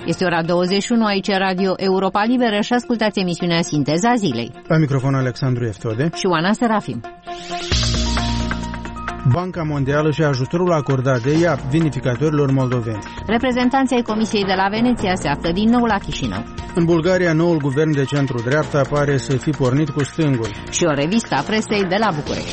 Este ora 21, aici Radio Europa Liberă și ascultați emisiunea Sinteza Zilei. La microfon Alexandru Eftode și Oana Serafim. Banca Mondială și ajutorul acordat de ea vinificatorilor moldoveni. Reprezentanții ai Comisiei de la Veneția se află din nou la Chișinău. În Bulgaria, noul guvern de centru-dreapta pare să fi pornit cu stângul. Și o revistă a presei de la București.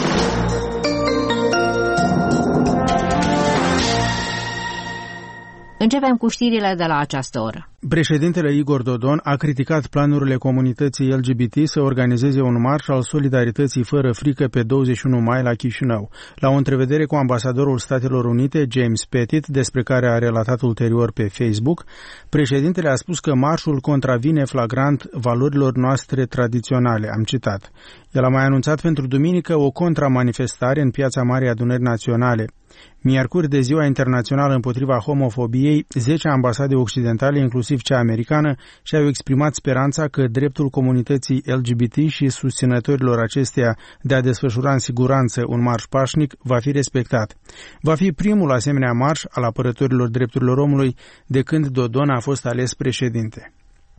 Începem cu știrile de la această oră. Președintele Igor Dodon a criticat planurile comunității LGBT să organizeze un marș al solidarității fără frică pe 21 mai la Chișinău. La o întrevedere cu ambasadorul Statelor Unite, James Pettit, despre care a relatat ulterior pe Facebook, președintele a spus că marșul contravine flagrant valorilor noastre tradiționale, am citat. El a mai anunțat pentru duminică o contramanifestare în Piața Marii Adunări Naționale. Miercuri, de Ziua Internațională împotriva homofobiei, 10 ambasade occidentale, inclusiv cea americană, și-au exprimat speranța că dreptul comunității LGBT și susținătorilor acesteia de a desfășura în siguranță un marș pașnic va fi respectat. Va fi primul asemenea marș al apărătorilor drepturilor omului de când Dodon a fost ales președinte.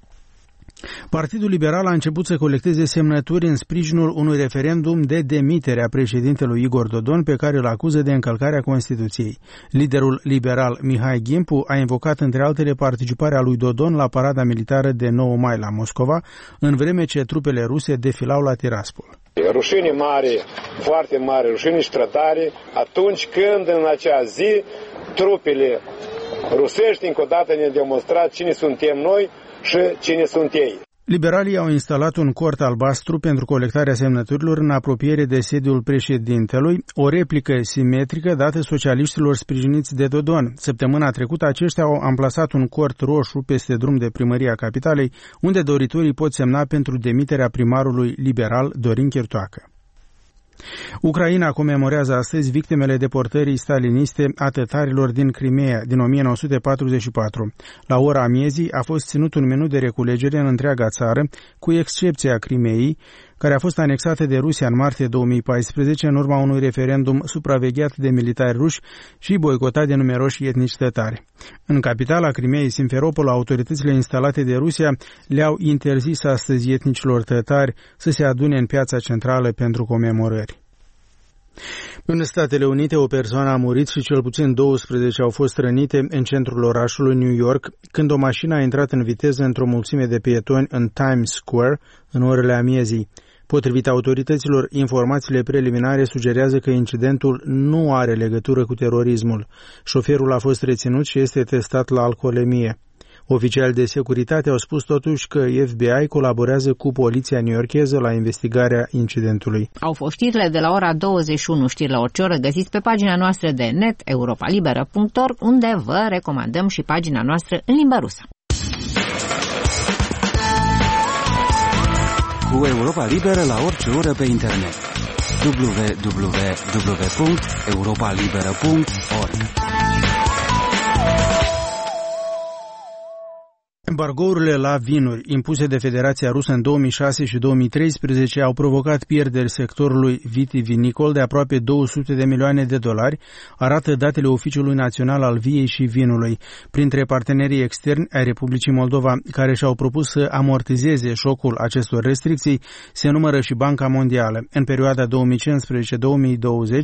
Partidul Liberal a început să colecteze semnături în sprijinul unui referendum de demitere a președintelui Igor Dodon, pe care îl acuză de încălcarea Constituției. Liderul liberal Mihai Gimpu a invocat între altele participarea lui Dodon la parada militară de 9 mai la Moscova, în vreme ce trupele ruse defilau la Tiraspol. Rușine mare, foarte mare, rușine și trădare, atunci când în acea zi trupele rusești încă o dată ne-au demonstrat cine suntem noi și cine sunt ei. Liberalii au instalat un cort albastru pentru colectarea semnăturilor în apropiere de sediul președintelui, o replică simetrică dată socialiștilor sprijiniți de Dodon. Săptămâna trecută aceștia au amplasat un cort roșu peste drum de primăria capitalei, unde doritorii pot semna pentru demiterea primarului liberal Dorin Chirtoacă. Ucraina comemorează astăzi victimele deportării staliniste a tătarilor din Crimea din 1944. La ora miezii a fost ținut un minut de reculegere în întreaga țară, cu excepția Crimeei, care a fost anexată de Rusia în martie 2014 în urma unui referendum supravegheat de militari ruși și boicotat de numeroși etnici tătari. În capitala Crimeei, Simferopol, autoritățile instalate de Rusia le-au interzis astăzi etnicilor tătari să se adune în piața centrală pentru comemorări. În Statele Unite, o persoană a murit și cel puțin 12 au fost rănite în centrul orașului New York, când o mașină a intrat în viteză într-o mulțime de pietoni în Times Square în orele amiezii. Potrivit autorităților, informațiile preliminare sugerează că incidentul nu are legătură cu terorismul. Șoferul a fost reținut și este testat la alcoolemie. Oficiali de securitate au spus totuși că FBI colaborează cu poliția newyorkeză la investigarea incidentului. Au fost știrile de la ora 21, știri la orice oră, găsiți pe pagina noastră de net europalibera.org, unde vă recomandăm și pagina noastră în limba rusă. Cu Europa Liberă la orice oră pe internet. www.europalibera.org. Embargourile la vinuri impuse de Federația Rusă în 2006 și 2013 au provocat pierderi sectorului vitivinicol de aproape 200 de milioane de dolari, arată datele Oficiului Național al Viei și Vinului. Printre partenerii externi ai Republicii Moldova care și-au propus să amortizeze șocul acestor restricții se numără și Banca Mondială. În perioada 2015-2020,